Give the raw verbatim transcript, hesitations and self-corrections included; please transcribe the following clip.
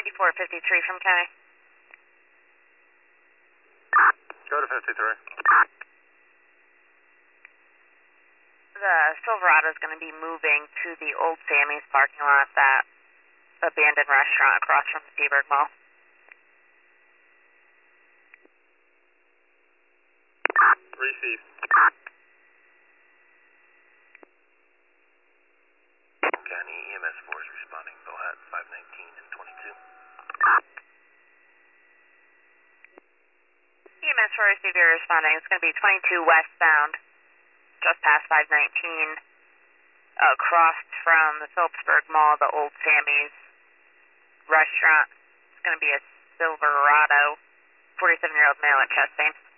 ninety-four fifty-three from County. Go to fifty-three. The Silverado is going to be moving to the old Sammy's parking lot, that abandoned restaurant across from the Seaburg Mall. Received. County E M S four is responding. Bohat five nineteen and twenty-two. E M S four is responding. It's going to be twenty-two westbound, just past five nineteen, across from the Phillipsburg Mall, the old Sammy's restaurant. It's going to be a Silverado, forty-seven-year-old male at chest pain.